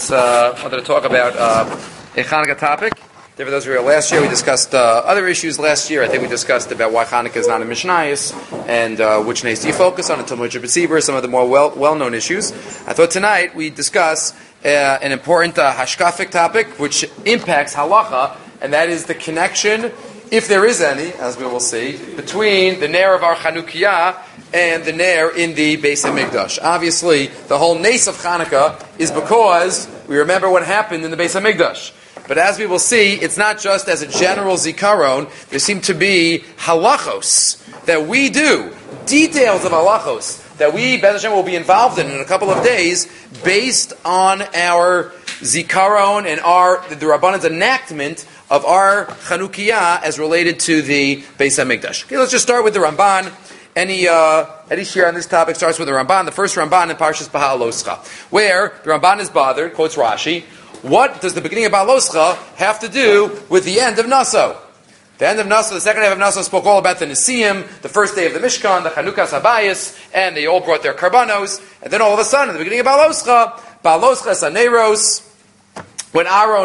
wanted to talk about a Hanukkah topic. For those who were here last year, we discussed other issues last year. I think we discussed about why Hanukkah is not a Mishnayos and which nays do you focus on, until Moed B'Tzibur, some of the more well-known issues. I thought tonight we'd discuss an important hashkafic topic which impacts halacha, and that is the connection, if there is any, as we will see, between the Ner of our Chanukiah and the Ner in the Beis HaMikdash. Obviously, the whole nace of Hanukkah is because we remember what happened in the Beis HaMikdash. But as we will see, it's not just as a general zikaron. There seem to be halachos that we do, details of halachos that we, Be'ez Hashem, will be involved in a couple of days, based on our zikaron and the Rabbanan's enactment of our Chanukiah as related to the Beis HaMikdash. Okay, let's just start with the Ramban. Any share on this topic starts with the Ramban, the first Ramban in Parshas Beha'aloscha, where the Ramban is bothered, quotes Rashi. What does the beginning of Beha'aloscha have to do with the end of Naso? The end of Naso, the second half of Naso, spoke all about the Nisim, the first day of the Mishkan, the Chanukas Habayis, and they all brought their karbanos. And then all of a sudden, at the beginning of Beha'aloscha Saneros, when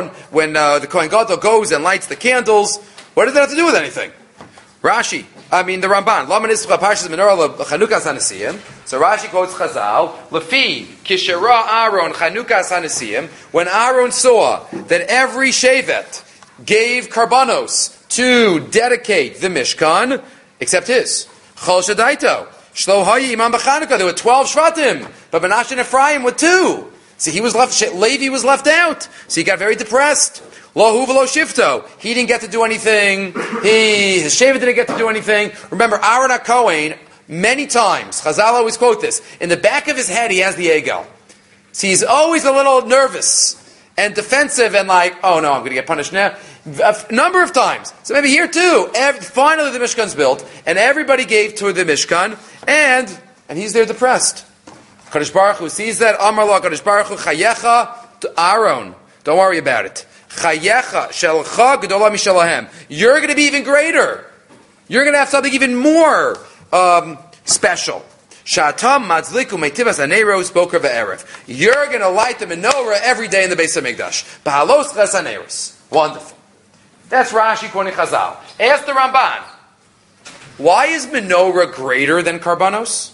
the Kohen Gadol goes and lights the candles, what does that have to do with anything? The Ramban, Lama Nischa Parshas Menorah Chanukas HaNesiyim. So Rashi quotes Chazal, Lefi Kishara Aaron Chanukas HaNesiyim, when Aaron saw that every Shevet gave karbanos to dedicate the Mishkan, except his. Chol Shadaito, Shlo Hayi Imam B'Chanukah, there were 12 Shvatim, but Menashe and Ephraim were 2. So he was left, Levi was left out. So he got very depressed. Lo Hu V'lo Shifto. He didn't get to do anything. His Shevet didn't get to do anything. Remember, Aaron HaKohen, many times, Chazal always quote this, in the back of his head he has the Egel. So he's always a little nervous and defensive and like, oh no, I'm going to get punished now. A number of times. So maybe here too, finally the Mishkan's built, and everybody gave to the Mishkan, and he's there depressed. Kadosh Baruch Hu sees that, Amar Lo Kadosh Baruch Hu, Chayecha to Aaron. Don't worry about it. Chayecha shelcha gedola mishalahem. You're going to be even greater. You're going to have something even more special. Shatam matzliku meitivas aneros boker ve'erev. You're going to light the menorah every day in the Beis HaMikdash. Bahalos ches aneros. Wonderful. That's Rashi quoting Chazal. Ask the Ramban. Why is menorah greater than karbanos?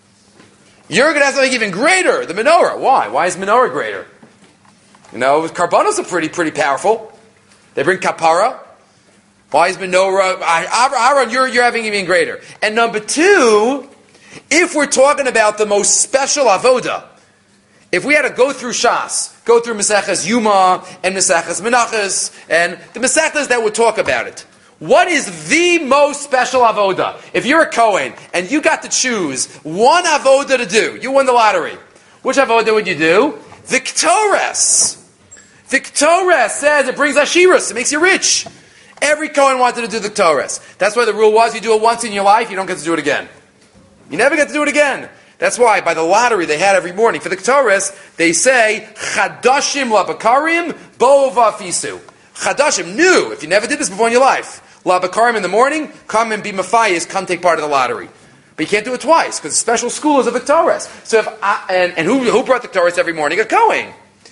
You're going to have something even greater, the menorah. Why? Why is menorah greater? Karbanos are pretty powerful. They bring kapara. Why is menorah? Aaron, you're having even greater. And number two, if we're talking about the most special avoda, if we had to go through Shas, go through Maseches Yuma and Maseches Menachos and the Maseches that would talk about it, what is the most special avoda? If you're a Kohen and you got to choose one avoda to do, you won the lottery. Which avoda would you do? The Ketores. The Ketores says it brings Ashiras, it makes you rich. Every Kohen wanted to do the Ketores. That's why the rule was you do it once in your life, you don't get to do it again. You never get to do it again. That's why by the lottery they had every morning for the Ketores, they say Chadashim Labakarim Bova Fisu. Chadashim, new, if you never did this before in your life. Labakarim in the morning, come and be Mafayis, come take part of the lottery. But you can't do it twice, because the special school is of the Ketores. So who brought the Ketores every morning? A Kohen.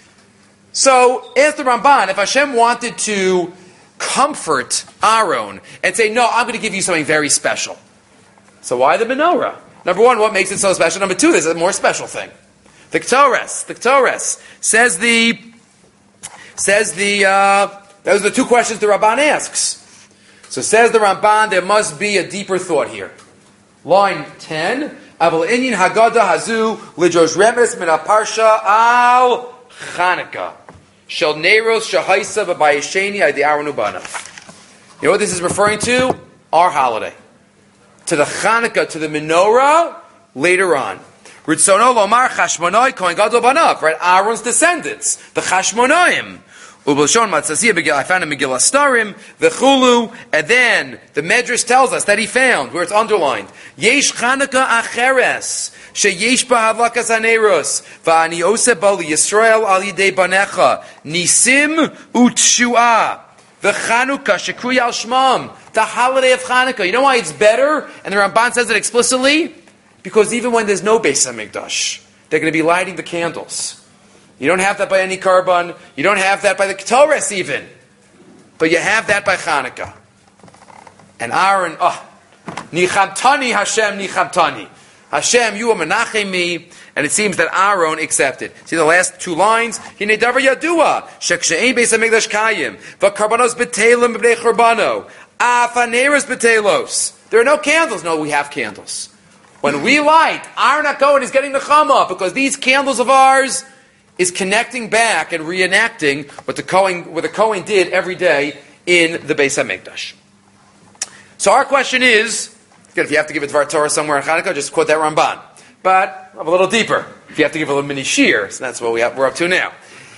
So, ask the Ramban, if Hashem wanted to comfort Aaron and say, no, I'm going to give you something very special. So why the menorah? Number one, what makes it so special? Number two, there's a more special thing. The Ketores says those are the two questions the Ramban asks. So says the Ramban, there must be a deeper thought here. Line 10, Aval Inyan Haggadah Hazu Lijosh Remes Min HaParsha Al Chanukah Shel Neiros Shahaisa B'Bayisheni Adi Aaron Ubana. You know what this is referring to? Our holiday. To the Chanukah, to the menorah, later on. Ritzono Lomar Chashmonoi Kohen Gadol Banav, right? Aaron's descendants, the Chashmonoim. Ubelshon Matzasiyah, I found in Megillah Starim, the Chulu, and then the Medrash tells us that he found, where it's underlined, Yesh Chanukah Acheres, Sheyesh B'Havlakas Aneros, V'ani Ose Bali Yisrael Al Yidei Banecha, Nisim Utshua, the Chanukah Shekruy Al Shmam, the holiday of Chanukah. You know why it's better? And the Ramban says it explicitly? Because even when there's no Beis HaMikdash, they're going to be lighting the candles. You don't have that by any Karban. You don't have that by the Ketores even. But you have that by Chanukah. And Aaron, Nichamtani Hashem, Nichamtani. Hashem, you are menachem me. And it seems that Aaron accepted. See the last two lines? Hine davar yadua. Shekshe'ein beis hamikdash kayim. V'karbanos betelim b'nei chorbano. Afaneres betelos. There are no candles. No, we have candles. When we light, Aaron HaKohen is getting the chama because these candles of ours is connecting back and reenacting what the Kohen did every day in the Beis HaMikdash. So our question is, if you have to give a Dvar Torah somewhere in Chanukah, just quote that Ramban. But a little deeper. If you have to give a little mini shir, so that's what we're up to now.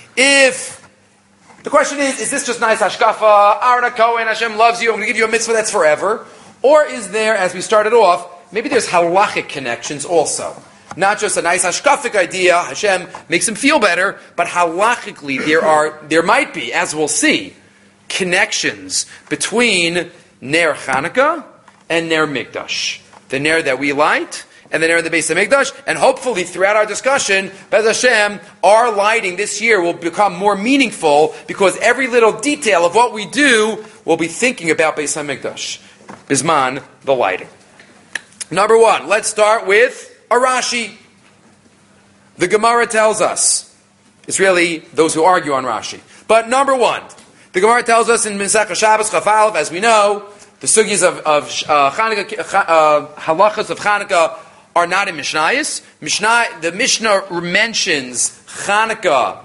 If the question is this just nice hashkafa, Aaron HaKohen, Hashem loves you, I'm going to give you a mitzvah that's forever? Or is there, as we started off, maybe there's halachic connections also? Not just a nice hashkafic idea, Hashem makes him feel better, but halachically there might be, as we'll see, connections between Ner Chanukah and Ner Mikdash. The Ner that we light and the Ner in the Beis HaMikdash, and hopefully throughout our discussion, Bez Hashem, our lighting this year will become more meaningful because every little detail of what we do will be thinking about Beis HaMikdash. Bisman, the lighting. Number one, let's start with a Rashi. The Gemara tells us, it's really those who argue on Rashi. But number one, the Gemara tells us in Masechah Shabbos Chaf Aleph, as we know, the sugyas of Chanukah, halachas of Chanukah are not in Mishnayos. The Mishnah mentions Chanukah,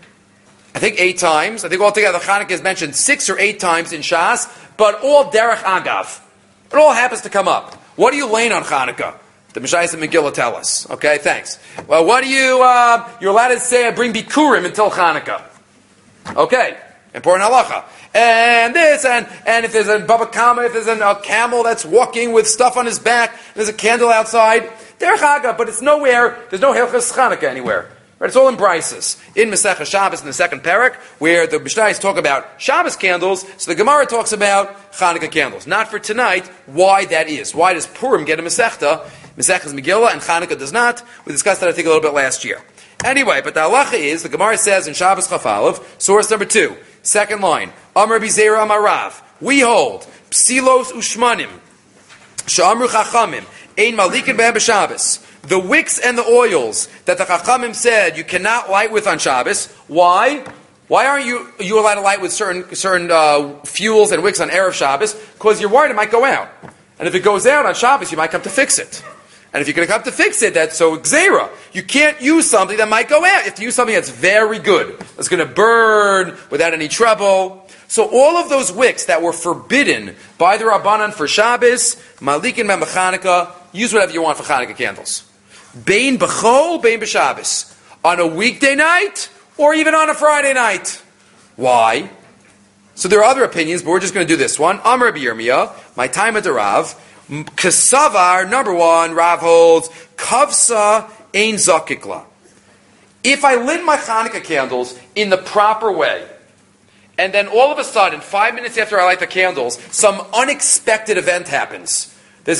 I think 8 times. I think altogether Chanukah is mentioned 6 or 8 times in Shas, but all derech agav. It all happens to come up. What do you lane on Chanukah? The Mishnayos and Megillah tell us. Okay, thanks. Well, what do you're allowed to say, bring Bikurim until Chanukah. Okay, important halacha. And this, and if there's a Baba Kama, if there's a camel that's walking with stuff on his back, there's a candle outside, derech agav, but it's nowhere, there's no Hilchas Chanukah anywhere. Right? It's all in Brises. In Masechah Shabbos in the second parak, where the Mishnayos talk about Shabbos candles, so the Gemara talks about Chanukah candles. Not for tonight, why that is. Why does Purim get a Masechta? Masechah's Megillah, and Chanukah does not. We discussed that, I think, a little bit last year. Anyway, but the halacha is, the Gemara says in Shabbos Chaf Aleph, source number 2, second line, Amar Bizera Amar Rav, we hold, Psilos Ushmanim, Sha'amru Chachamim, Ein Malikin Be'em B'Shabbos, the wicks and the oils that the Chachamim said you cannot light with on Shabbos. Why? Why aren't you allowed to light with certain fuels and wicks on Erev Shabbos? Because you're worried it might go out. And if it goes out on Shabbos, you might come to fix it. And if you're going to come to fix it, that's so Gzeira. You can't use something that might go out. You have to use something that's very good. That's going to burn without any trouble. So all of those wicks that were forbidden by the Rabbanan for Shabbos, Malikin Mem Chanukah, use whatever you want for Chanukah candles. Bein b'chol, bein b'Shabbos. On a weekday night, or even on a Friday night. Why? So there are other opinions, but we're just going to do this one. Amar Rabbi Yirmiyah, my time at the Rav, Kasavar, number 1, Rav holds, Kavsa ein zakikla. If I lit my Chanukah candles in the proper way, and then all of a sudden, 5 minutes after I light the candles, some unexpected event happens.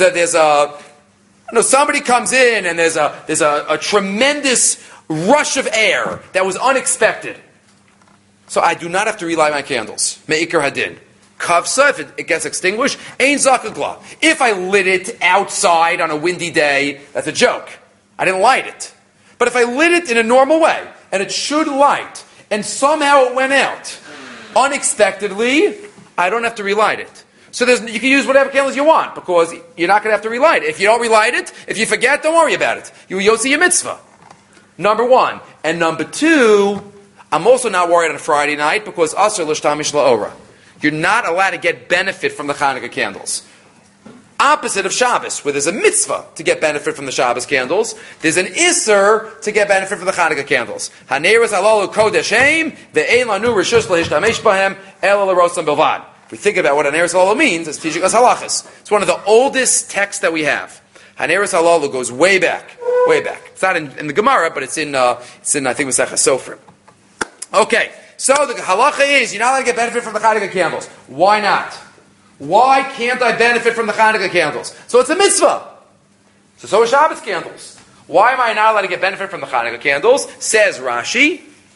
Somebody comes in and there's a tremendous rush of air that was unexpected. So I do not have to relight my candles. Me'ikar hadin. Kavsa, if it gets extinguished, ein zakagla. If I lit it outside on a windy day, that's a joke. I didn't light it. But if I lit it in a normal way, and it should light, and somehow it went out, unexpectedly, I don't have to relight it. So you can use whatever candles you want, because you're not going to have to relight it. If you don't relight it, if you forget, don't worry about it. You'll see your mitzvah. Number 1. And number 2, I'm also not worried on a Friday night, because asr l'shtamish la'ora. You're not allowed to get benefit from the Chanukah candles. Opposite of Shabbos, where there's a mitzvah to get benefit from the Shabbos candles, there's an isser to get benefit from the Chanukah candles. Haneres alalu kodeshem ve'ein lanu rishus lahishtamesh bahem ela l'rosam bilvad. If we think about what Haneres alalu means, it's teaching us halachas. It's one of the oldest texts that we have. Haneres alalu goes way back, way back. It's not in the Gemara, but it's in I think Masechah Sofrim. Okay. So the halacha is, you're not allowed to get benefit from the Chanukah candles. Why not? Why can't I benefit from the Chanukah candles? So it's a mitzvah. So are Shabbos candles. Why am I not allowed to get benefit from the Chanukah candles? Says Rashi,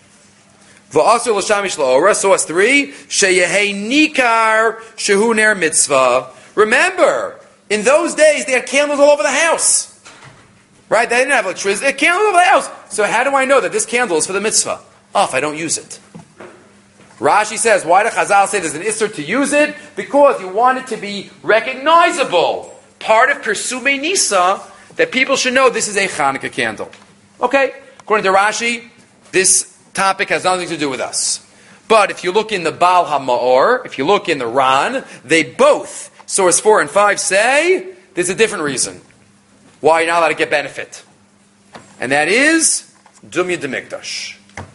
V'asur l'shamish la'ora. Source 3. Sheyehei nikar shehu ner mitzvah. Remember, in those days they had candles all over the house. Right? They didn't have electricity. They had candles all over the house. So how do I know that this candle is for the mitzvah? Oh, if I don't use it. Rashi says, why do Chazal say there's an isser to use it? Because you want it to be recognizable. Part of Persume Nisa, that people should know this is a Hanukkah candle. Okay? According to Rashi, this topic has nothing to do with us. But if you look in the Baal HaMa'or, if you look in the Ran, they both, source 4 and 5, say there's a different reason why you're not allowed to get benefit. And that is Dumya Demikdash.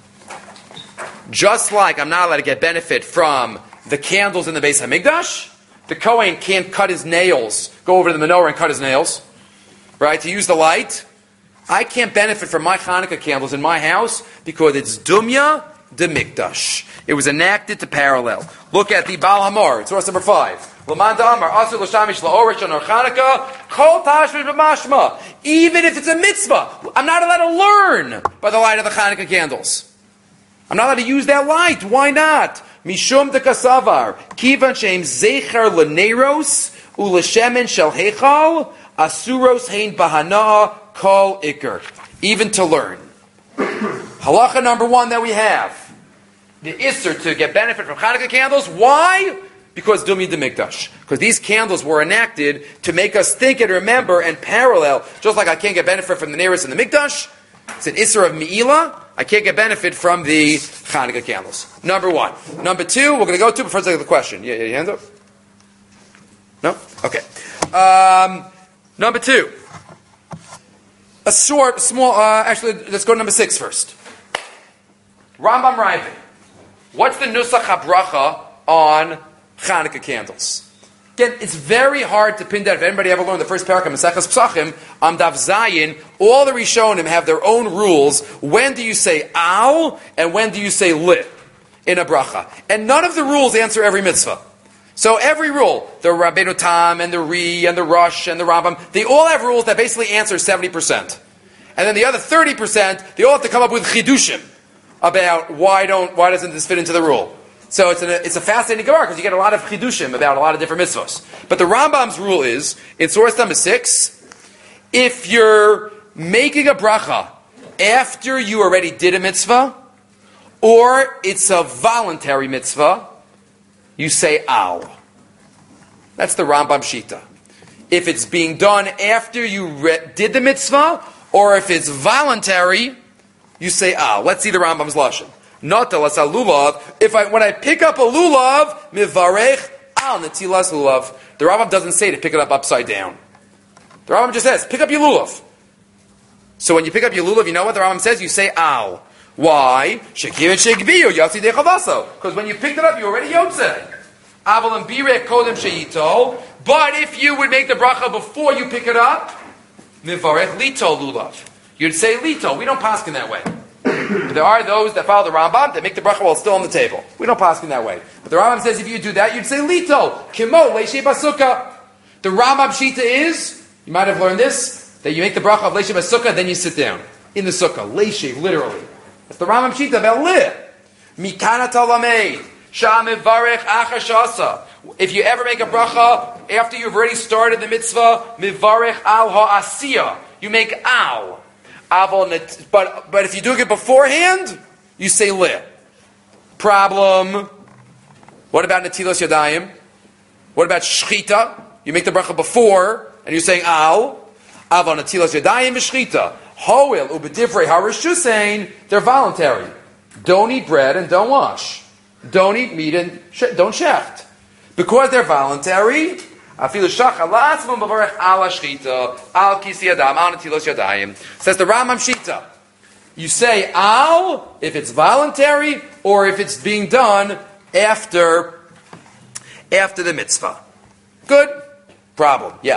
Just like I'm not allowed to get benefit from the candles in the Beis HaMikdash, the Kohen can't cut his nails, go over to the menorah and cut his nails, right, to use the light. I can't benefit from my Hanukkah candles in my house because it's Dumya Demikdash. It was enacted to parallel. Look at the Baal HaMor, source number 5. L'man da'amar asur l'shamish la'orish on Hanukkah kol tashmish b'mashma. Even if it's a mitzvah, I'm not allowed to learn by the light of the Hanukkah candles. I'm not allowed to use that light. Why not? Mishum de kasavar kivan sheim zecher l'neiros u'l'shemen shel heichal asuros hein bahana kol ikr. Even to learn. Halacha number 1 that we have. The isser to get benefit from Hanukkah candles. Why? Because Dumya Demikdash. Because these candles were enacted to make us think and remember and parallel. Just like I can't get benefit from the Neiros and the Mikdash. It's an isser of Me'ilah. I can't get benefit from the Hanukkah candles. Number 1. Number 2, we're going to go to, but first I get the question. Yeah, your hands up? No? Okay. Number 2. A short, small, actually, let's go to number 6 first. Rambam Ravid. What's the Nusach HaBracha on Hanukkah candles? Again, it's very hard to pin down. If anybody ever learned the first parak of Maseches Pesachim, Daf Zayin, all the Rishonim have their own rules. When do you say al, and when do you say li in a bracha? And none of the rules answer every mitzvah. So every rule, the Rabbeinu Tam, and the Ri, and the Rush, and the Rambam, they all have rules that basically answer 70%. And then the other 30%, they all have to come up with chidushim about why doesn't this fit into the rule. So it's a fascinating Gemara because you get a lot of chidushim about a lot of different mitzvahs. But the Rambam's rule is, in source number 6, if you're making a bracha after you already did a mitzvah, or it's a voluntary mitzvah, you say al. That's the Rambam Shita. If it's being done after you did the mitzvah, or if it's voluntary, you say al. Let's see the Rambam's lashon. Not as a lulav. When I pick up a lulav, mivarech al netilas lulav. The Rambam doesn't say to pick it up upside down. The Rambam just says, pick up your lulav. So when you pick up your lulav, you know what the Rambam says? You say al. Why? Shekir and shekbiyo yatsi dechavasa. Because when you picked it up, you already yotzei. Aval and birek kodem sheito. But if you would make the bracha before you pick it up, mivarech lito lulav. You'd say lito. We don't paskin that way. But there are those that follow the Rambam that make the bracha while it's still on the table. We don't paskin that way. But the Rambam says if you do that, you'd say lito. Kimo leishe basukah. The Rambam shita is, you might have learned this, that you make the bracha of leishe basukah, then you sit down in the sukkah. Leishe, literally. That's the Rambam shita about li. Mikana talameid. Sha'amivarech achashasa. If you ever make a bracha after you've already started the mitzvah, mivarech al ha'asiyah. You make al. But if you're doing it beforehand, you say li. Problem. What about netilas yadayim? What about shchita? You make the bracha before, and you're saying al. Aval netilas yadayim v'shchita. Hoil ubedivrei harushusein. They're voluntary. Don't eat bread and don't wash. Don't eat meat and don't shecht. Because they're voluntary. Says the Rambam Shita. You say al if it's voluntary or if it's being done after the mitzvah. Good? Problem. Yeah.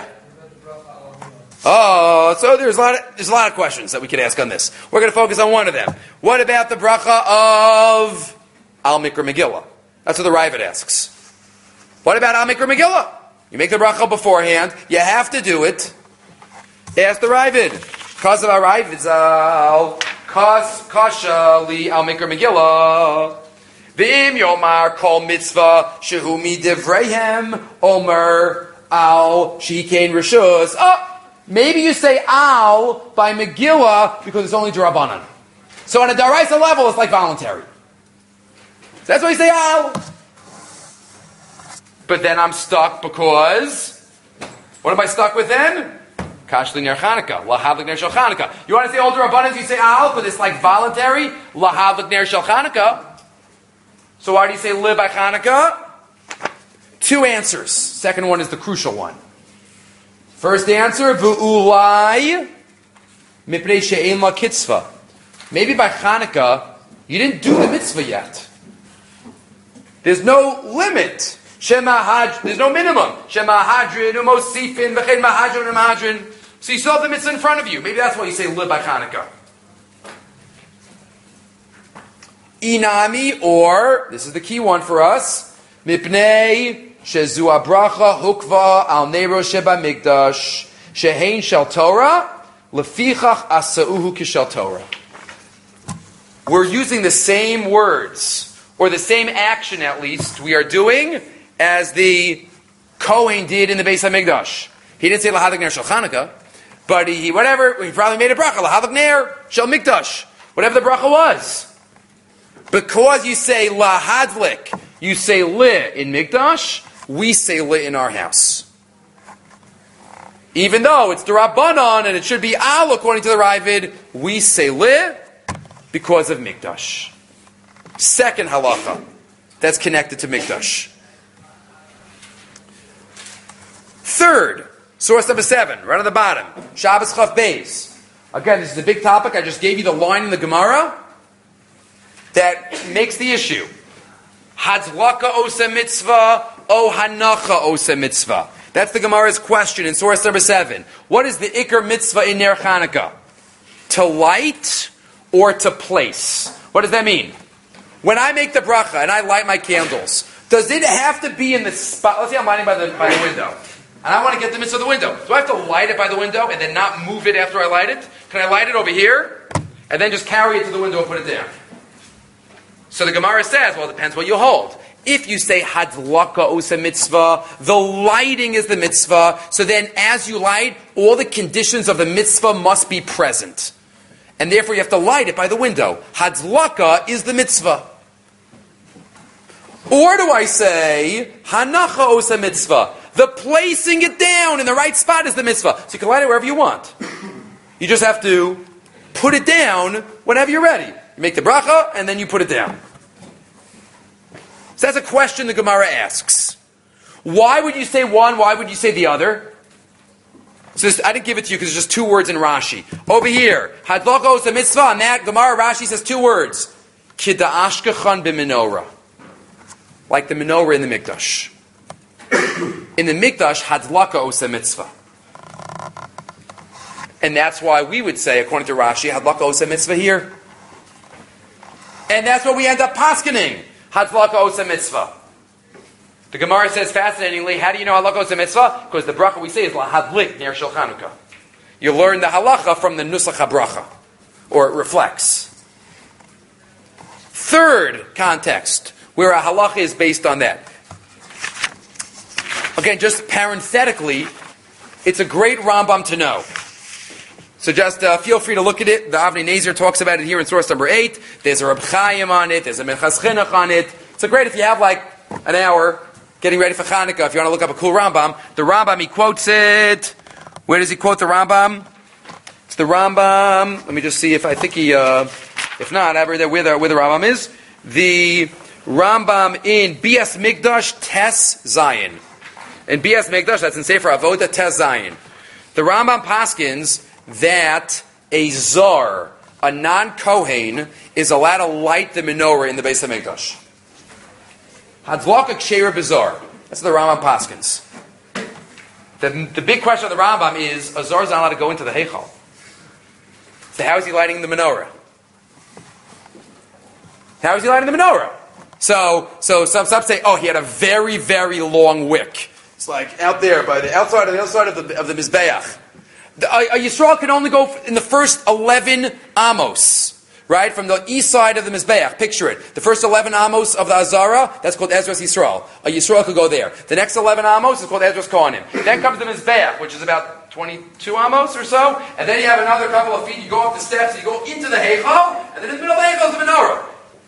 Oh, so there's a lot of questions that we could ask on this. We're going to focus on one of them. What about the bracha of Al Mikra Megillah? That's what the Ravid asks. What about Al Mikra Megillah? You make the bracha beforehand. You have to do it. Ask the Ravid. Because of our Ravid, Kasha li al mikra Megillah. V'im yomar kol mitzvah shehu midivreihem omer al shikein rishus. Oh, maybe you say al by Megillah because it's only D'Rabbanan. So on a Daraisa level, it's like voluntary. So that's why you say al. But then I'm stuck because, what am I stuck with then? Kashli ner Chanukah, lahavlik ner shel Chanukah. You want to say older abundance, you say al, but it's like voluntary, lahavlik ner shel Chanukah. So why do you say li by Chanukah? Two answers. Second one is the crucial one. First answer, v'ulai mipnei she'ein la kitzvah. Maybe by Chanukah, you didn't do the mitzvah yet. There's no limit. There's no minimum. Shema hadrin umosifin v'chein mahadrin umahadrin. So you still have the mitzvah in front of you. Maybe that's why you say li by Chanukah. Inami, or this is the key one for us. Mipnei shezu abracha hukva al neiro sheba migdash shehein shel Torah lefichach asauhu kishel Torah. We're using the same words, or the same action at least, we are doing as the Kohen did in the Beis HaMikdash. He didn't say Lahadlik Ner Shel Chanukah, but he probably made a bracha, Lahadlik Ner Shel Mikdash, whatever the bracha was. Because you say Lahadlik, you say Li in Mikdash, we say Li in our house. Even though it's the Rabbanon and it should be Al according to the Ravid, we say Li because of Mikdash. Second halacha that's connected to Mikdash. Third, source number 7, right on the bottom, Shabbos Chaf Beis. Again, this is a big topic. I just gave you the line in the Gemara that makes the issue. Hadlaka osa mitzvah, o hanacha osa mitzvah. That's the Gemara's question in source number 7. What is the Iker mitzvah in Ner Chanukah? To light or to place? What does that mean? When I make the bracha and I light my candles, does it have to be in the spot? Let's say I'm lighting by the window. And I want to get the mitzvah of the window. Do I have to light it by the window and then not move it after I light it? Can I light it over here and then just carry it to the window and put it down? So the Gemara says, well, it depends what you hold. If you say hadlaka osa mitzvah, the lighting is the mitzvah, so then as you light, all the conditions of the mitzvah must be present. And therefore you have to light it by the window. Hadlaka is the mitzvah. Or do I say hanacha osa mitzvah? The placing it down in the right spot is the mitzvah. So you can light it wherever you want. You just have to put it down whenever you're ready. You make the bracha, and then you put it down. So that's a question the Gemara asks. Why would you say one? Why would you say the other? So I didn't give it to you because there's just 2 words in Rashi. Over here, hadlaka osa mitzvah, on that Gemara, Rashi says 2 words. Kida'ashkechan b'menorah. Like the menorah in the Mikdash. In the Mikdash, hadlaka osa mitzvah. And that's why we would say, according to Rashi, hadlaka osa mitzvah here. And that's what we end up paskening. Hadlaka osa mitzvah. The Gemara says, fascinatingly, how do you know hadlaka osa mitzvah? Because the bracha we say is lahadlik ner shel Chanukah. You learn the halacha from the nusach habracha, or it reflects. Third context, where a halacha is based on that. Again, just parenthetically, it's a great Rambam to know. So just feel free to look at it. The Avnei Nezer talks about it here in source number 8. There's a Reb Chaim on it. There's a Minchas Chinuch on it. So great if you have like an hour getting ready for Chanukah. If you want to look up a cool Rambam. The Rambam, he quotes it. Where does he quote the Rambam? It's the Rambam. Let me just see if I think he... if not, I read where the Rambam is. The Rambam in Bias Mikdash Tes Zayin. In Bias Mikdash, that's in Sefer Avoda Tes Zayin. The Rambam paskins that a zar, a non-Kohen, is allowed to light the menorah in the Beis HaMikdash. Hadlaka ksheira bizar. That's what the Rambam paskins. The big question of the Rambam is, a zar is not allowed to go into the Heichal. So how is he lighting the menorah? How is he lighting the menorah? So some say, oh, he had a very, very long wick. It's like out there by the outside of the Mizbeach. A Yisrael can only go in the first 11 amos. right, from the east side of the Mizbeach. Picture it. The first 11 amos of the Azara, that's called Ezras Yisrael. A Yisrael could go there. The next 11 amos is called Ezras Kohanim. Then comes the Mizbeach, which is about 22 amos or so, and then you have another couple of feet, you go up the steps, you go into the Heichal, and then in the middle of the Heichal is the menorah.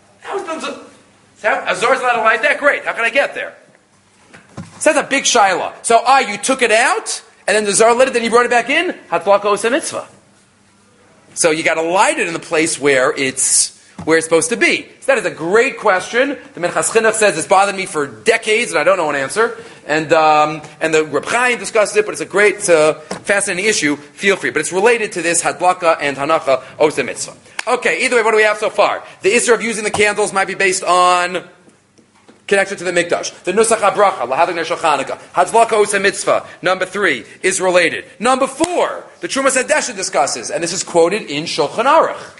Azara's allowed to light that? Great. How can I get there? So that's a big shaila. So, you took it out, and then the Zara lit it, then you brought it back in? Hatlaka osa mitzvah. So you got to light it in the place where it's supposed to be. So that is a great question. The Minchas Chinuch says it's bothered me for decades, and I don't know an answer. And the Reb Chaim discussed it, but it's a fascinating issue. Feel free, but it's related to this Hadlaka and Hanacha osa mitzvah. Okay, either way, what do we have so far? The issue of using the candles might be based on connection to the Mikdash. The Nusach HaBracha, Lahavik Neshel Chanukah. Hadlaka osa mitzvah, number 3, is related. Number 4, the Trumas Hadesha discusses, and this is quoted in Shulchan Aruch.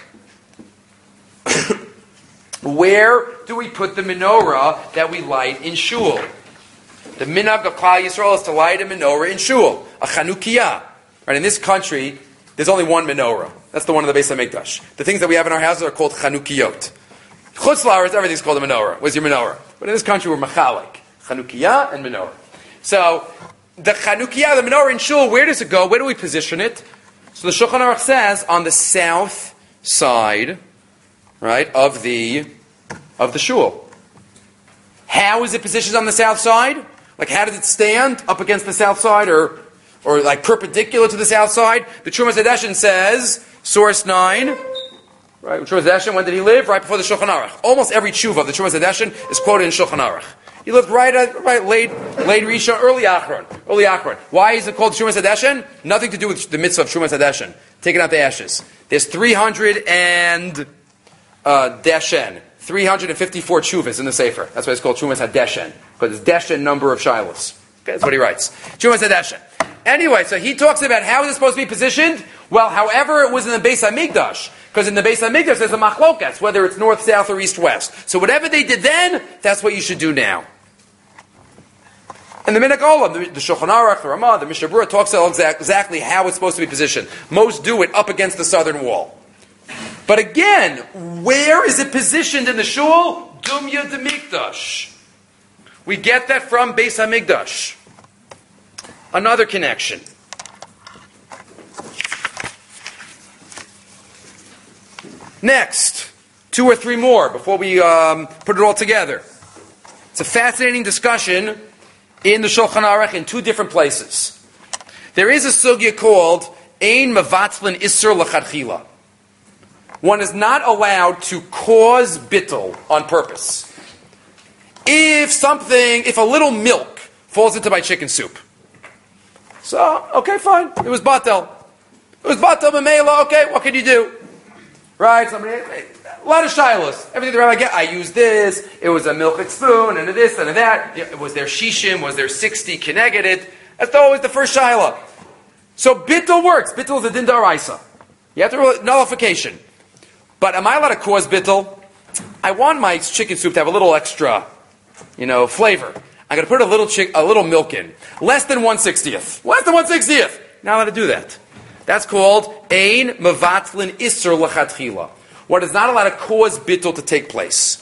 Where do we put the menorah that we light in shul? The minhag of Klal Yisrael is to light a menorah in shul, a chanukiyah. Right, in this country, there's only one menorah. That's the one in the Beis HaMikdash. The things that we have in our houses are called chanukiyot. Chutz la'aretz, everything's called a menorah. Where's your menorah? But in this country, we're machalik. Chanukiyah and menorah. So, the chanukiyah, the menorah in shul, where does it go? Where do we position it? So the Shulchan Aruch says, on the south side, right, of the shul. How is it positioned on the south side? Like, how did it stand up against the south side, or like perpendicular to the south side? The Trumas Hadeshin says, source 9, right? Trumas Hadeshin, when did he live? Right before the Shulchan Aruch. Almost every tshuva of the Trumas Hadeshin is quoted in Shulchan Aruch. He lived right late Rishon, early Achron. Why is it called Trumas Hadeshin? Nothing to do with the mitzvah of Trumas Hadeshin. Taking out the ashes. There's 354 tshuvas in the Sefer. That's why it's called Trumas Hadeshin, because it's Deshen number of shilos. Okay, that's what he writes. Trumas Hadeshin. Anyway, so he talks about how is it supposed to be positioned? Well, however it was in the Beis HaMikdash. Because in the Beis HaMikdash there's a machlokas, whether it's north, south, or east, west. So whatever they did then, that's what you should do now. And the Minhag Olam, the Shulchan Aruch, the Ramah, the Mishnah Berurah talks about exactly how it's supposed to be positioned. Most do it up against the southern wall. But again, where is it positioned in the shul? Dumya de Mikdash. We get that from Beis HaMikdash. Another connection. Next, 2 or 3 more before we put it all together. It's a fascinating discussion in the Shulchan Aruch in 2 different places. There is a sugya called Ein Mevatzlin Isser L'Chadchila. One is not allowed to cause bittul on purpose. If a little milk falls into my chicken soup. So, okay, fine. It was batel. Mamela, okay, what can you do? Right, a lot of shilas. Everything the rabbi get, I used this, it was a milk spoon, and this, and that. Was there shishim, was there 60 keneged? That's always the first shilah. So bittul works. Bittul is a din d'oraisa. You have to nullification. But am I allowed to cause bittul? I want my chicken soup to have a little extra, flavor. I'm going to put a little milk in. Less than 1/60th. Less than 1/60th. Not allowed to do that. That's called Ein Mevatzlin Isser L'Chadchila. What is not allowed to cause bittul to take place.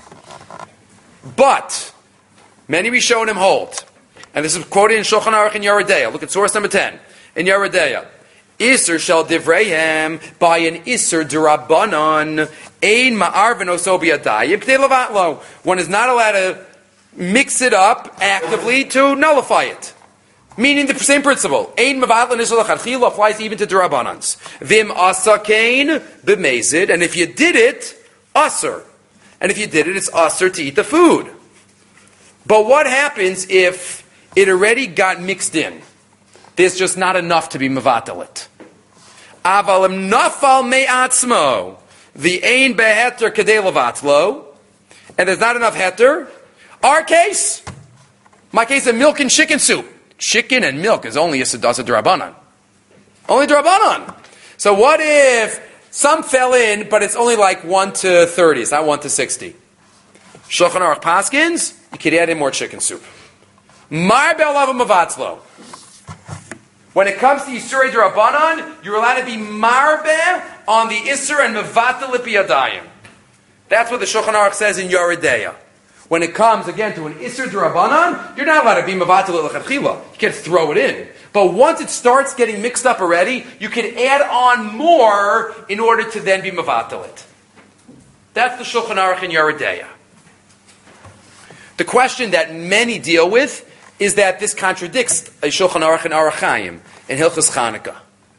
But many Rishonim hold, and this is quoted in Shulchan Aruch in Yoreh De'ah. Look at source number 10 in Yoreh De'ah. Isser shel divreihem by an Isser d'Rabbanan ein ma'arvin oso biyadayim k'dei levatlo. One is not allowed to mix it up actively to nullify it. Meaning the same principle. Ein mevatlin isser l'chadchila applies even to d'Rabbanans. Vim asa kain b'mezid, and if you did it, aser. And if you did it, it's aser to eat the food. But what happens if it already got mixed in? There's just not enough to be mevatel it. Avalim nafal me'atzmo, the ein beheter kedei levatlo, and there's not enough heter. Our case, my case of milk and chicken soup. Chicken and milk is only a sedasa d'Rabbanan. Only d'Rabbanan. So what if some fell in, but it's only like 1/30, it's not 1/60. Shulchan Aruch paskins, you could add in more chicken soup. Mar be'alav mavatzlo. When it comes to Yisur D'Rabbanan, you're allowed to be marbeh on the Isser and mevatel biyadayim. That's what the Shulchan Aruch says in Yoreh De'ah. When it comes, again, to an Isser D'Rabbanan, you're not allowed to be mevatel l'chadchila. You can't throw it in. But once it starts getting mixed up already, you can add on more in order to then be mevatel it. That's the Shulchan Aruch in Yoreh De'ah. The question that many deal with is that this contradicts a Shulchan Aruch and Aruch Chaim in Hilchos Chanukah.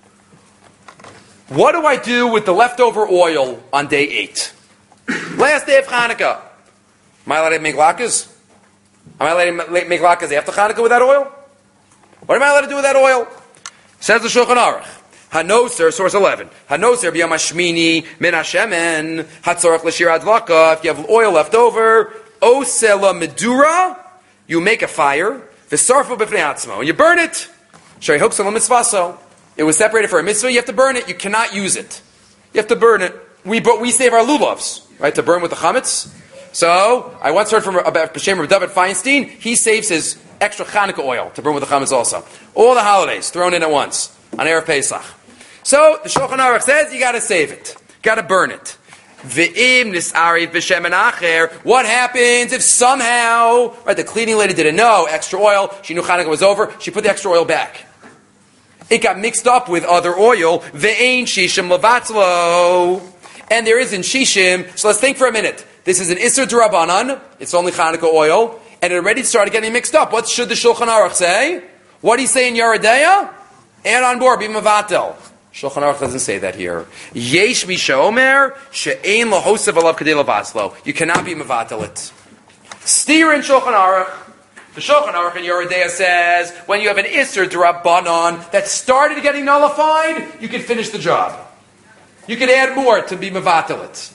What do I do with the leftover oil on day 8? Last day of Chanukah. Am I allowed to make latkes? Am I allowed to make latkes after Chanukah with that oil? What am I allowed to do with that oil? Says the Shulchan Aruch. Hanoser, source 11. Hanoser b'yom hashmini min hashemen hatzorach l'shir adlaka. If you have oil left over, osela medura, you make a fire. V'sarfu b'fnei atzmo, and you burn it. Shari hoksa lo mitzvaso. It was separated for a mitzvah. You have to burn it. You cannot use it. You have to burn it. We save our lulavs, right, to burn with the chametz. So I once heard about B'Shem David Feinstein. He saves his extra Chanukah oil to burn with the chametz also. All the holidays thrown in at once on Erev Pesach. So the Shulchan Aruch says you got to save it, got to burn it. V'im nis'ari b'shemen acher. What happens if somehow, right, the cleaning lady didn't know extra oil? She knew Chanukah was over. She put the extra oil back. It got mixed up with other oil. Ve'ein shishim levatzlo, and there isn't shishim. So let's think for a minute. This is an Isser D'Rabbanan. It's only Chanukah oil, and it already started getting mixed up. What should the Shulchan Aruch say? What do you say in Yoreh De'ah? Add on board, be mevatel. Shulchan Aruch doesn't say that here. Yesh misha omer she'ein lahosav alav kadei levatzlo. You cannot be mevatel it. Steer in Shulchan Aruch. The Shulchan Aruch in Yoreh De'ah says when you have an Isser D'Rabbanan that started getting nullified, you can finish the job. You can add more to be mevatel it.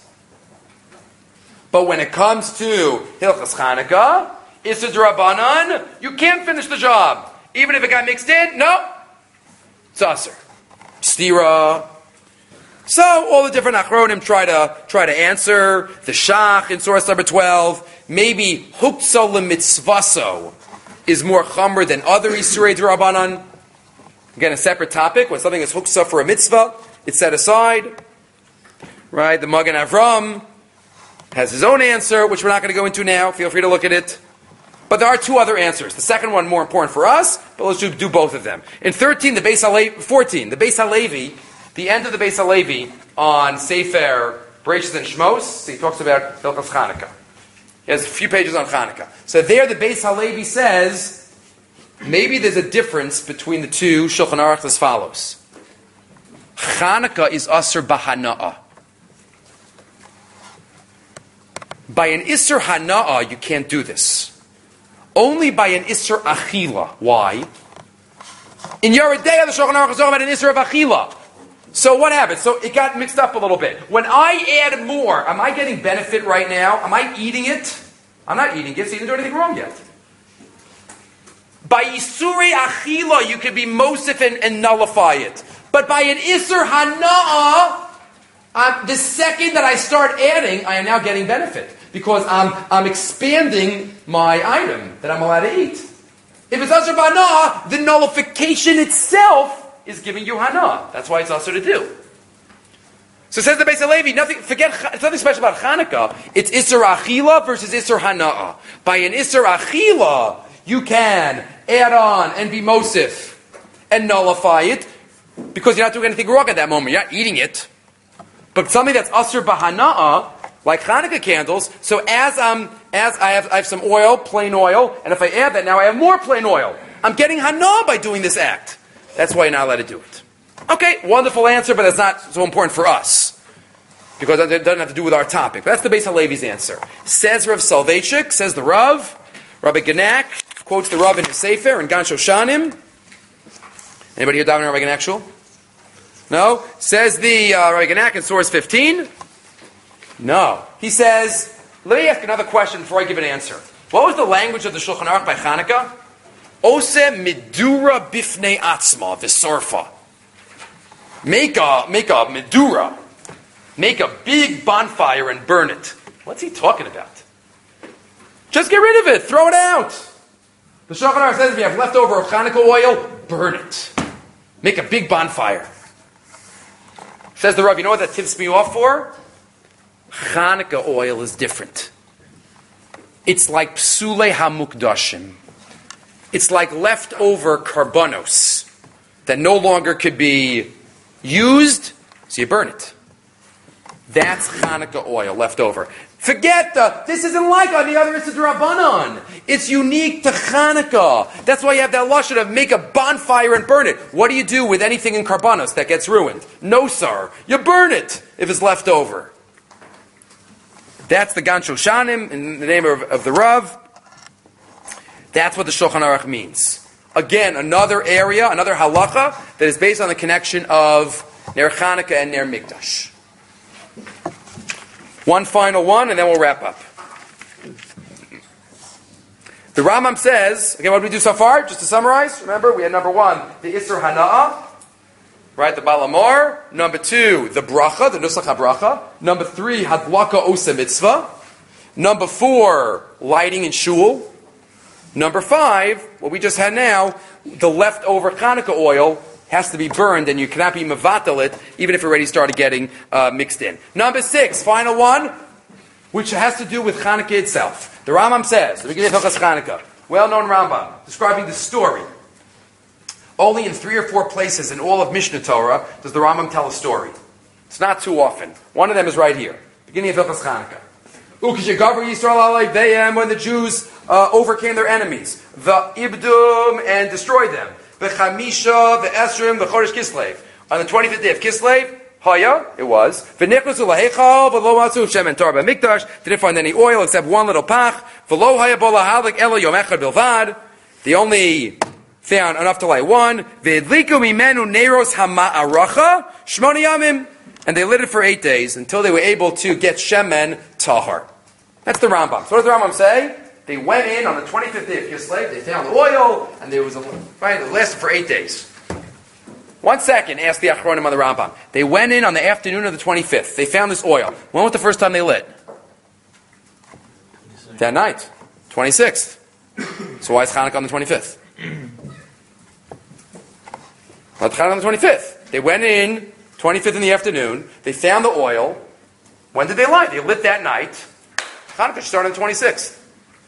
But when it comes to Hilchos Chanukah, Isser D'Rabbanan, you can't finish the job. Even if it got mixed in, no. It's Asr. Stira. So all the different Achronim try to answer. The Shach in source number 12. Maybe Huktzah L'Mitzvaso is more Chamr than other Isurei D'Rabbanan. Again, a separate topic. When something is Huktzah for a mitzvah, it's set aside. Right? The Magen Avram has his own answer, which we're not going to go into now. Feel free to look at it. But there are two other answers. The second one more important for us, but let's do both of them. In 14, the Beis Halevi, the end of the Beis Halevi on Sefer Bereshis and Shmos, he talks about Hilchos Chanukah. He has a few pages on Chanukah. So there the Beis Halevi says, maybe there's a difference between the two Shulchan Aruch as follows. Chanukah is Asr B'Hana'ah. By an Isser Hana'ah, you can't do this. Only by an Isser Achila. Why? In Yoreh De'ah, the Shulchan Aruch is talking about an Isser of Achila. So what happens? So it got mixed up a little bit. When I add more, am I getting benefit right now? Am I eating it? I'm not eating it, so you didn't do anything wrong yet. By Isurei Achila, you can be Mosif and nullify it. But by an Isser Hana'ah, the second that I start adding, I am now getting benefit. Because I'm expanding my item that I'm allowed to eat. If it's Asr B'Hana'ah, the nullification itself is giving you Hana. That's why it's Asr to do. So says the Beis Halevi, it's nothing special about Chanukah. It's Isser Achila versus Isser Hana'ah. By an Isser Achila, you can add on and be Mosif and nullify it because you're not doing anything wrong at that moment. You're not eating it. But something that's Asr B'Hana'ah, like Chanukah candles, so as I have some oil, plain oil, and if I add that, now I have more plain oil. I'm getting Hana by doing this act. That's why you're not allowed to do it. Okay, wonderful answer, but that's not so important for us. Because it doesn't have to do with our topic. But that's the Beis Halevi's answer. Says Rav Soloveitchik, says the Rav, Rabbi Genak, quotes the Rav in his Sefer, in Gan Shoshanim. Anybody here davening Rabbi Genak Shul? No? Says the Rabbi Genak in source 15? No. He says, let me ask another question before I give an answer. What was the language of the Shulchan Aruch by Chanukah? Ose medura bifnei atzma v'sorfa. Make a medura. Make a big bonfire and burn it. What's he talking about? Just get rid of it. Throw it out. The Shulchan Aruch says if you have leftover of Chanukah oil, burn it. Make a big bonfire. Says the Rav, you know what that tips me off for? Chanukah oil is different. It's like psulei hamukdashim. It's like leftover karbanos that no longer could be used, so you burn it. That's Chanukah oil left over. Forget this isn't like on the other Issa D'Rabbanan. It's unique to Chanukah. That's why you have that lashon of make a bonfire and burn it. What do you do with anything in karbanos that gets ruined? No, sir. You burn it if it's left over. That's the Gan Shoshanim in the name of the Rav. That's what the Shulchan Aruch means. Again, another area, another halacha that is based on the connection of Ner Chanukah and Ner Mikdash. One final one, and then we'll wrap up. The Rambam says, okay, what did we do so far? Just to summarize, remember, we had number one, the Isser Hana'ah, right, the Balamor. Number two, the Bracha, the Nusach HaBracha. Number three, Hadlaka Osa Mitzvah. Number four, lighting in Shul. Number five, what we just had now, the leftover Chanukah oil has to be burned, and you cannot be mevatel it, even if it already started getting mixed in. Number six, final one, which has to do with Chanukah itself. The Rambam says, the beginning of Hilchos Chanukah, well-known Rambam, describing the story. Only in 3 or 4 places in all of Mishnah Torah does the Rambam tell a story. It's not too often. One of them is right here, beginning of Hilchos Chanukah. When the Jews overcame their enemies, the Ibdum, and destroyed them. The Chamisha, the Esrim, the Chodesh Kislev. On the 25th day of Kislev, Haya, it was. V'nichnusu lahechal, v'lo matzu shem and Torah Mikdash. Didn't find any oil except one little pach. V'lo haya bo lahalik elo yom echad bilvad. They only found enough to light one. V'edliku mimenu neiros hama'aracha shmoni yamim. And they lit it for 8 days until they were able to get shemen tahar. That's the Rambam. So what does the Rambam say? They went in on the 25th day of Kislev, they found the oil, and there was it lasted for 8 days. 1 second, asked the Achronim on the Rambam. They went in on the afternoon of the 25th. They found this oil. When was the first time they lit? That night. 26th. So why is Chanukah on the 25th? Why is Chanukah on the 25th? They went in, 25th in the afternoon, they found the oil. When did they light? They lit that night. Chanukah started on the 26th.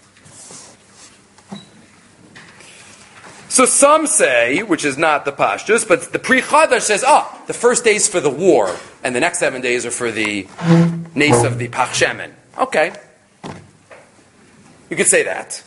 So some say, which is not the Pashtus, but the Pri Chadash says, the first days for the war, and the next 7 days are for the Nes of the Pach Shemen. Okay. You could say that.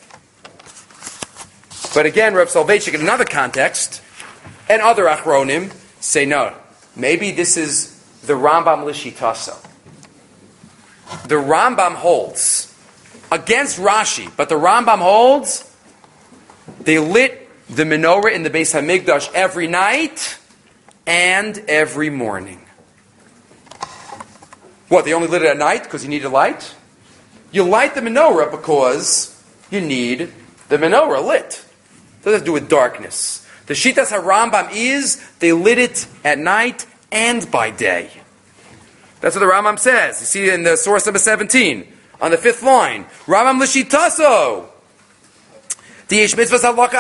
But again, Reb Soloveitchik, in another context, and other Achronim, say no. Maybe this is the Rambam Lishitaso. The Rambam holds, against Rashi, but the Rambam holds, they lit the menorah in the Beis HaMikdash every night and every morning. What, they only lit it at night because you needed light? You light the menorah because you need the menorah lit. It doesn't have to do with darkness. The Shitas HaRambam is, they lit it at night and by day. That's what the Rambam says. You see in the source number 17, on the 5th line, Rambam L'Shitaso. It's even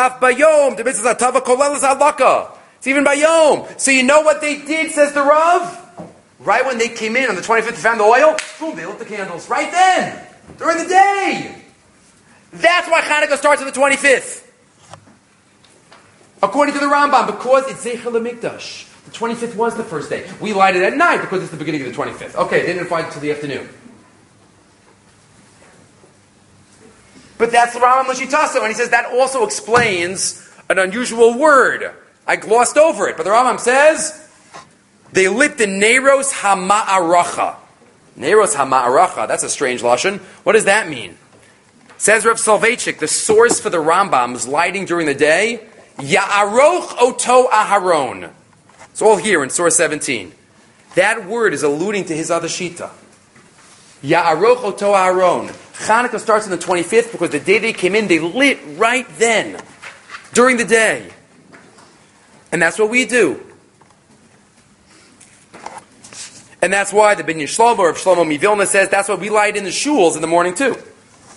by Yom. So you know what they did, says the Rav? Right when they came in on the 25th, they found the oil, boom, they lit the candles. Right then. During the day. That's why Chanukah starts on the 25th. According to the Rambam, because it's Zeichel HaMikdash. The 25th was the first day. We light it at night because it's the beginning of the 25th. Okay, they didn't find it until the afternoon. But that's the Rambam L'Shitaso, and he says that also explains an unusual word. I glossed over it, but the Rambam says they lit the Neiros HaMa'aracha. Neiros HaMa'aracha, that's a strange lashon. What does that mean? Says Reb Soloveitchik, the source for the Rambam's lighting during the day, Ya'aroch Oto Aharon. It's all here in source 17. That word is alluding to his other shita. Ya'aroch Oto Aharon. Chanukah starts on the 25th because the day they came in, they lit right then, during the day. And that's what we do. And that's why the Binyan Shlomo, or Shlomo Mivilna says, that's why we light in the shuls in the morning too.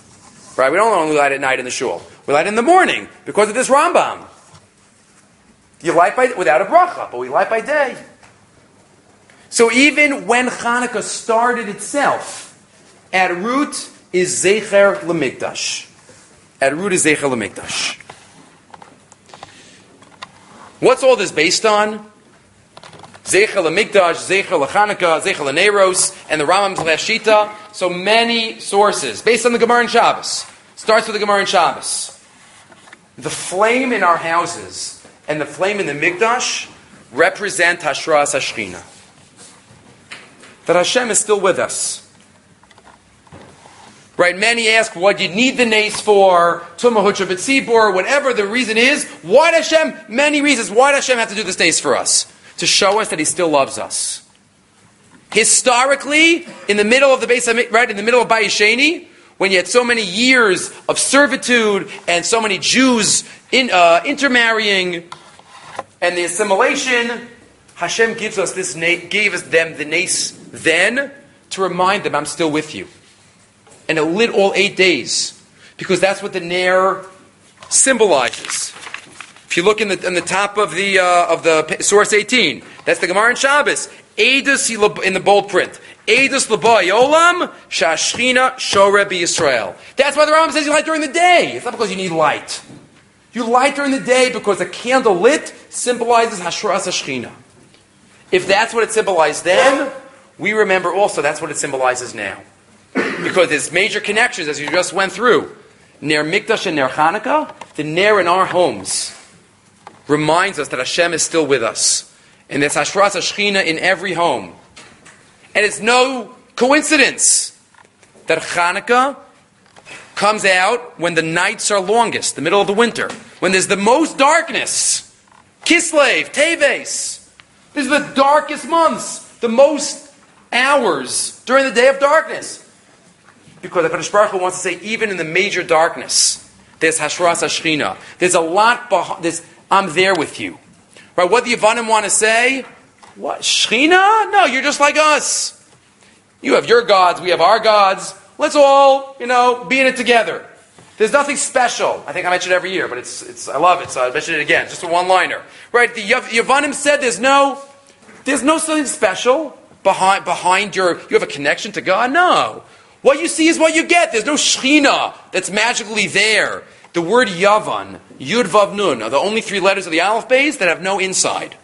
Right? We don't only light at night in the shul. We light in the morning because of this Rambam. You light without a bracha, but we light by day. So even when Hanukkah started itself, at root is Zecher L'Mikdash. At root is Zecher L'Mikdash. What's all this based on? Zecher L'Mikdash, Zecher L'Chanukah, Zecher L'Neiros, and the Rambam's Lashita. So many sources based on the Gemara in Shabbos. Starts with the Gemara in Shabbos. The flame in our houses and the flame in the Mikdash represent Hashras Hashchina. That Hashem is still with us. Right? Many ask what you need the nace for, Tumah Hutra B'tzibur, whatever the reason is. Why does Hashem? Many reasons. Why does Hashem have to do this nace for us? To show us that He still loves us. Historically, in the middle of the base, right, in the middle of Bayis Sheni, when you had so many years of servitude and so many Jews intermarrying and the assimilation, Hashem gives us this gave us them the nace then to remind them, I'm still with you. And it lit all 8 days, because that's what the Ner symbolizes. If you look in the top of the source 18, that's the Gemara in Shabbos. Eidus in the bold print. Eidus l'ba yolam shashchina shore b'Yisrael. That's why the Rambam says you light during the day. It's not because you need light. You light during the day because a candle lit symbolizes Hashras Hashchina. If that's what it symbolized then, we remember also that's what it symbolizes now. Because there's major connections, as you just went through. Ner Mikdash and Ner Chanukah, the Ner in our homes, reminds us that Hashem is still with us. And there's Hashras Hashchina in every home. And it's no coincidence that Chanukah comes out when the nights are longest, the middle of the winter, when there's the most darkness. Kislev, Teves. These are the darkest months, the most hours during the day of darkness. Because HaKadosh Baruch Hu wants to say, even in the major darkness, there's Hashras Hashchina. There's a lot behind. I'm there with you. Right? What the Yevanim want to say? What? Shechina? No, you're just like us. You have your gods, we have our gods. Let's all, be in it together. There's nothing special. I think I mention it every year, but it's I love it, so I mention it again. Just a one-liner. Right? The Yevanim said there's no something special behind you have a connection to God. No. What you see is what you get. There's no Shechina that's magically there. The word Yavan, Yud Vav Nun, are the only 3 letters of the Aleph Beis that have no inside.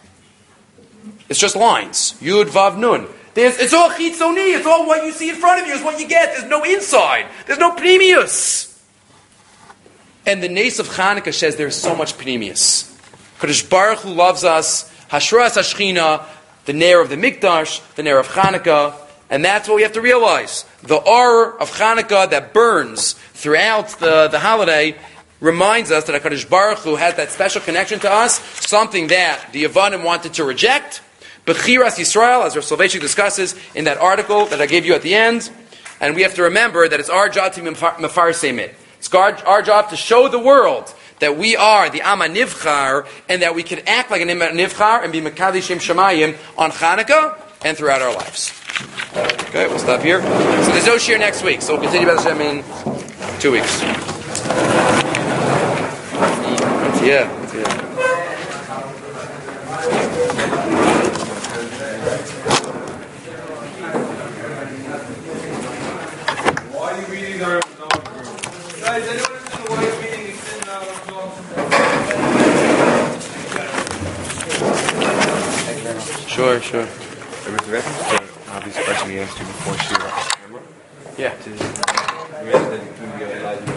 It's just lines. Yud Vav Nun. It's all Chitzoni. It's all what you see in front of you is what you get. There's no inside. There's no Pnimius. And the Nes of Chanukah says there's so much Pnimius. Kadosh Baruch Hu loves us. Hashras Hashchina, the Ner of the Mikdash, the Ner of Chanukah. And that's what we have to realize. The Or of Chanukah that burns throughout the holiday reminds us that HaKadosh Baruch Hu has that special connection to us, something that the Yevanim wanted to reject. Bechiras Yisrael, as Rav Soloveitchik discusses in that article that I gave you at the end. And we have to remember that it's our job to be mefarsem it. It's our job to show the world that we are the Am HaNivchar and that we can act like an Am HaNivchar and be Mekadesh Shem Shamayim on Chanukah and throughout our lives. Okay, we'll stop here. So there's no shir next week, so we'll continue about Hashem in 2 weeks. Yeah. Why are you reading our dog? Guys, anyone understand why you're reading this in our dog? Sure. With reference to obvious question we asked you before, Shira. Yeah. To,